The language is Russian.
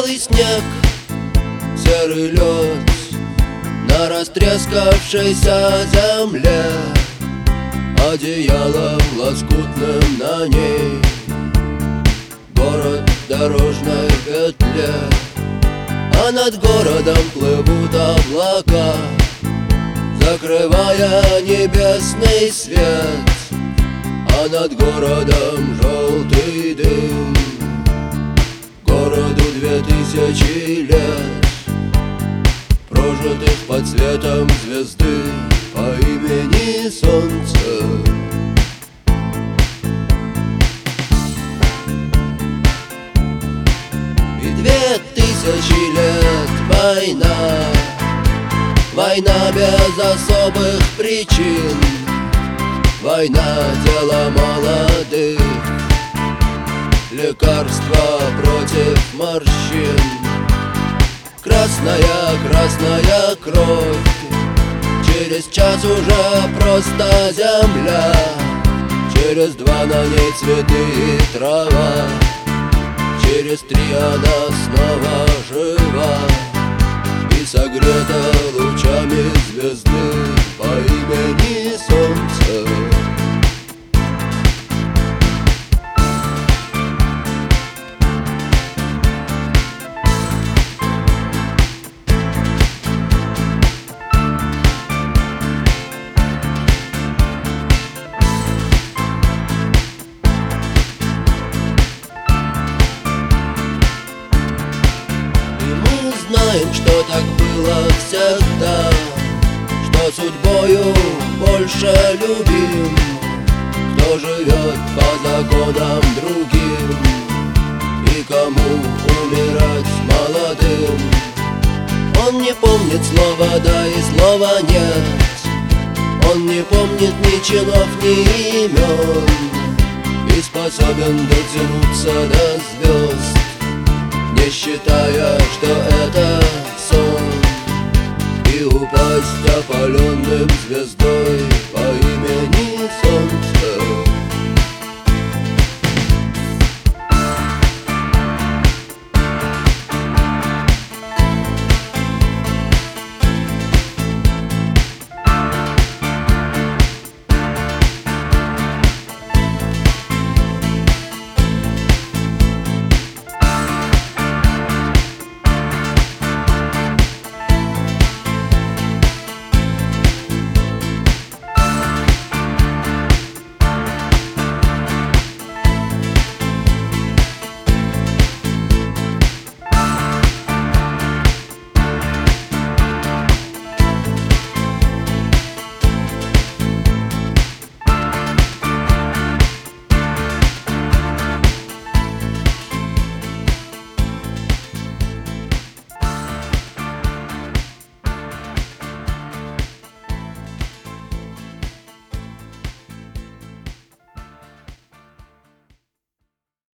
белый снег, серый лед на растрескавшейся земле, одеялом лоскутным на ней город в дорожной петле. А над городом плывут облака, закрывая небесный свет. А над городом желтый дым, городу 2000 лет, прожитых под светом звезды по имени Солнце. И 2000 лет война, война без особых причин, война дело молодых, лекарства против морщин. Красная, красная кровь, через час уже просто земля, через 2 на ней цветы и трава, через 3 она снова жива и согрета лучами звезды по имени Солнце. Знаем, что так было всегда, что судьбою больше любим, кто живет по законам другим и кому умирать молодым. Он не помнит слова «да» и слова «нет», он не помнит ни чинов, ни имен, и способен дотянуться до звезд, не считая, что это сон, и упасть опаленным звездой.